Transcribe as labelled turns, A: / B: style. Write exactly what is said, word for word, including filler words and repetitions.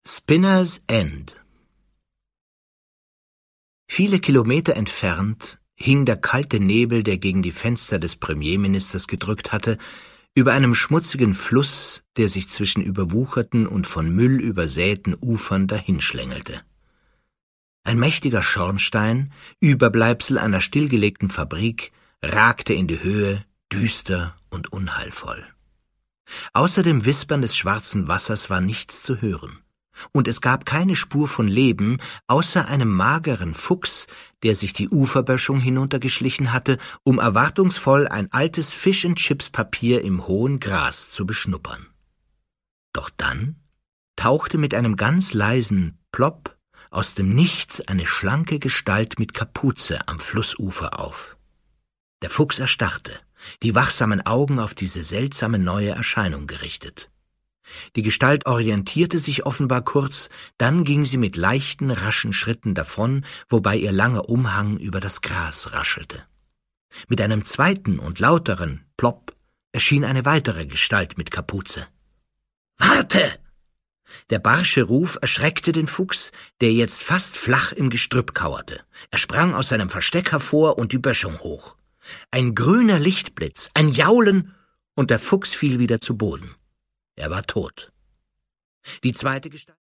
A: Spinner's End. Viele Kilometer entfernt hing der kalte Nebel, der gegen die Fenster des Premierministers gedrückt hatte, über einem schmutzigen Fluss, der sich zwischen überwucherten und von Müll übersäten Ufern dahinschlängelte. Ein mächtiger Schornstein, Überbleibsel einer stillgelegten Fabrik, ragte in die Höhe, düster und unheilvoll. Außer dem Wispern des schwarzen Wassers war nichts zu hören. Und es gab keine Spur von Leben, außer einem mageren Fuchs, der sich die Uferböschung hinuntergeschlichen hatte, um erwartungsvoll ein altes Fish-and-Chips-Papier im hohen Gras zu beschnuppern. Doch dann tauchte mit einem ganz leisen Plopp aus dem Nichts eine schlanke Gestalt mit Kapuze am Flussufer auf. Der Fuchs erstarrte, die wachsamen Augen auf diese seltsame neue Erscheinung gerichtet. Die Gestalt orientierte sich offenbar kurz, dann ging sie mit leichten, raschen Schritten davon, wobei ihr langer Umhang über das Gras raschelte. Mit einem zweiten und lauteren Plopp erschien eine weitere Gestalt mit Kapuze. »Warte!« Der barsche Ruf erschreckte den Fuchs, der jetzt fast flach im Gestrüpp kauerte. Er sprang aus seinem Versteck hervor und die Böschung hoch. Ein grüner Lichtblitz, ein Jaulen, und der Fuchs fiel wieder zu Boden. Er war tot. Die zweite Gestalt